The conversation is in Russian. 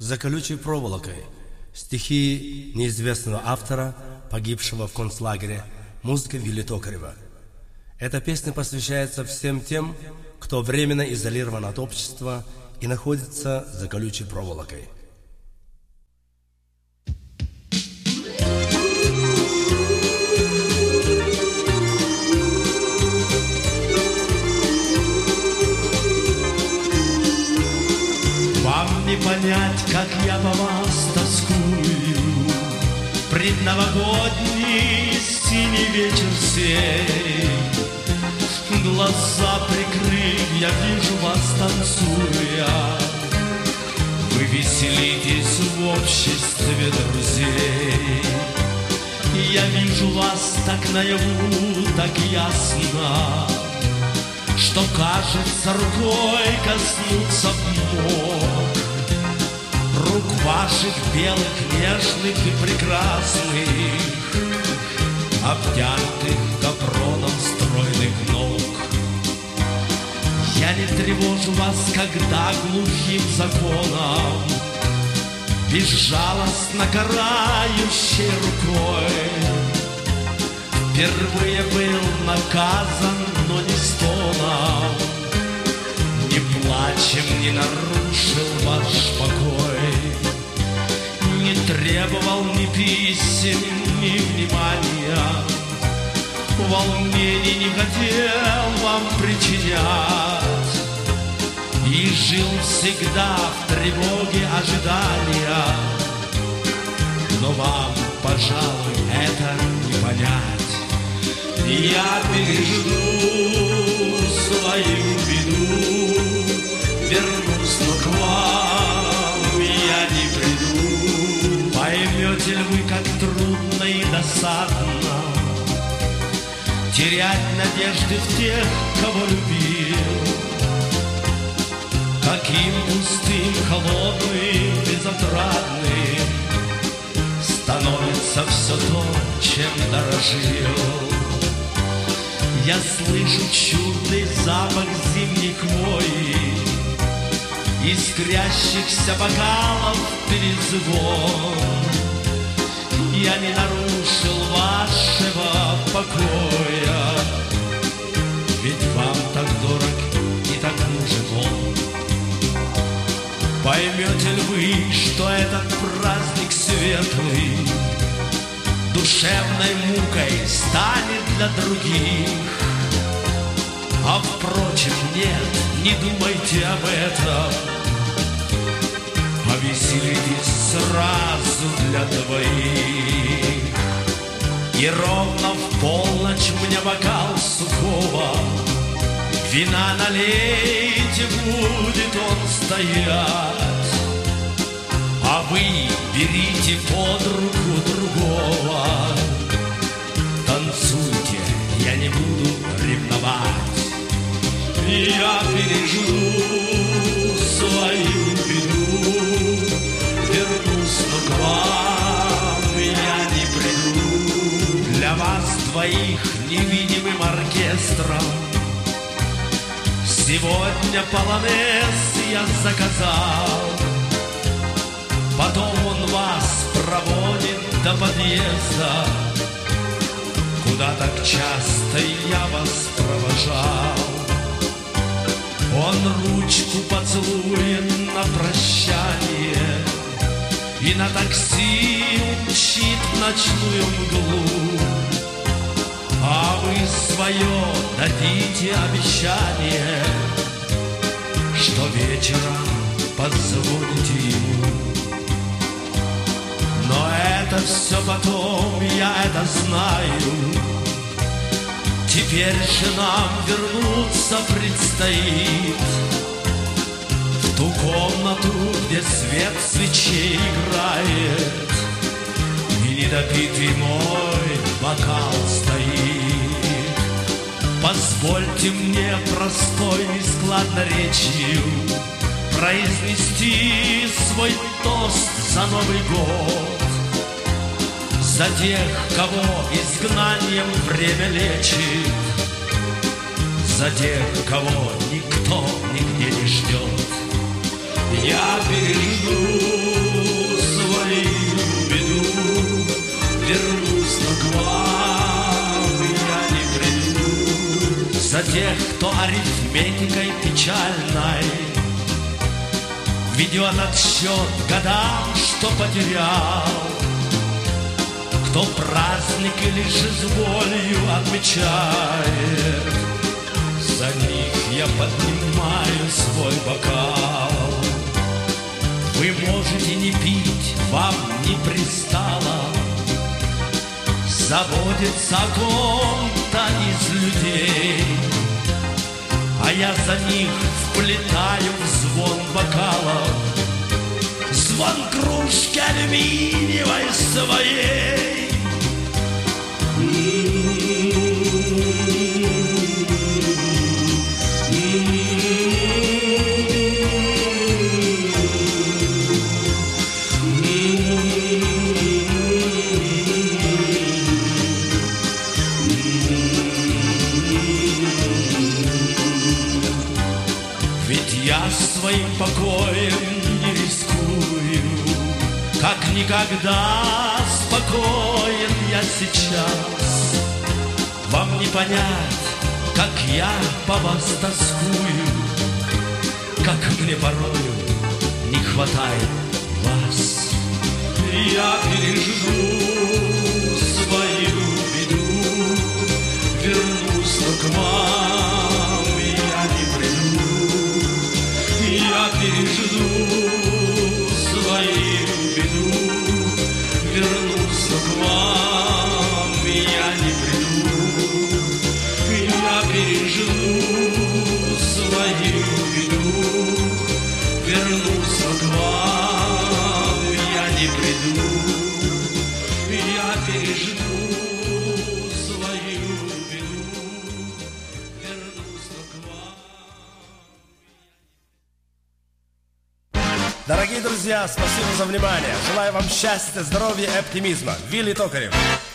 За колючей проволокой. Стихи неизвестного автора, погибшего в концлагере. Музыка Вилли Токарева. Эта песня посвящается всем тем, кто временно изолирован от общества и находится за колючей проволокой. Вам не понять, как я по вас тоскую, предновогодний синий вечер сей. Глаза прикрыв, я вижу вас танцуя. Вы веселитесь в обществе друзей. Я вижу вас так наяву, так ясно, что, кажется, рукой коснуться мог. Рук ваших белых, нежных и прекрасных, обтянутых капроном стройных ног. Я не тревожу вас, когда глухим законом, безжалостно карающей рукой, впервые был наказан, но не стоном, ни плачем не нарушил ваш покой, не требовал ни писем, ни внимания, волнений не хотел вам причинять, и жил всегда в тревоге ожидания. Но вам, пожалуй, это не понять. Я пережду свою беду, вернусь, но к вам я не приду. Поймете ли вы, как трудно и досадно терять надежды в тех, кого любил? Каким пустым, холодным, безотрадным становится все то, чем дорожил. Я слышу чудный запах зимней хвои, искрящихся бокалов перезвон. Я не нарушил вашего покоя, ведь вам так дорог и так нужен он. Поймете ли вы, что этот праздник светлый душевной мукой станет для других? А впрочем, нет, не думайте об этом, а веселитесь сразу для двоих. И ровно в полночь мне бокал сухого вина налейте, будет он стоять, а вы берите под руку другого. Танцуйте, я не буду ревновать. Я пережду свою беду, вернусь, но к вам я не приду. Для вас двоих невидимым оркестром сегодня полонез я заказал. Потом он вас проводит до подъезда, куда так часто я вас провожал. Он ручку поцелует на прощание и на такси умчит в ночную мглу. А вы свое дадите обещание, что вечером позвоните ему. Но это все потом, я это знаю. Теперь же нам вернуться предстоит в ту комнату, где свет свечей играет, и недопитый мой бокал стоит. Позвольте мне простой и складноречию произнести свой тост за Новый год, за тех, кого изгнанием время лечит, за тех, кого никто нигде не ждет. Я пережду тех, кто арифметикой печальной ведет отсчет годам, что потерял, кто праздник или же с болью отмечает. За них я поднимаю свой бокал. Вы можете не пить, вам не пристало заботиться о ком-то из людей, а я за них вплетаю в звон бокалов, звон кружки алюминиевой своей. Своим покоем не рискую, как никогда спокоен я сейчас. Вам не понять, как я по вас тоскую, как мне порою не хватает вас. Я переживу свою беду, вернусь, но к вам я не приду. Я пережду свою беду, вернусь, но к вам я не приду. Я пережду свою беду, вернусь, но к вам я не приду. Я пережду свою беду, вернусь, но к вам. Дорогие друзья, спасибо за внимание. Желаю вам счастья, здоровья и оптимизма. Вилли Токарев.